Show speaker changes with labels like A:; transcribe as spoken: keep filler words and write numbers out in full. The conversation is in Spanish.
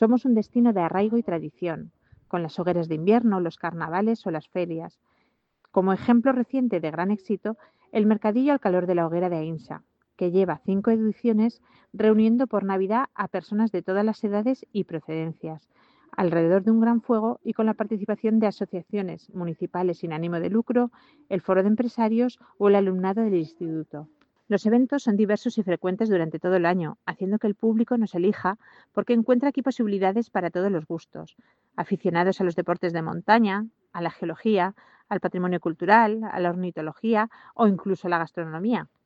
A: Somos un destino de arraigo y tradición, con las hogueras de invierno, los carnavales o las ferias. Como ejemplo reciente de gran éxito, el Mercadillo al calor de la hoguera de Aínsa, que lleva cinco ediciones reuniendo por Navidad a personas de todas las edades y procedencias, alrededor de un gran fuego y con la participación de asociaciones municipales sin ánimo de lucro, el foro de empresarios o el alumnado del instituto. Los eventos son diversos y frecuentes durante todo el año, haciendo que el público nos elija porque encuentra aquí posibilidades para todos los gustos, aficionados a los deportes de montaña, a la geología, al patrimonio cultural, a la ornitología o incluso a la gastronomía.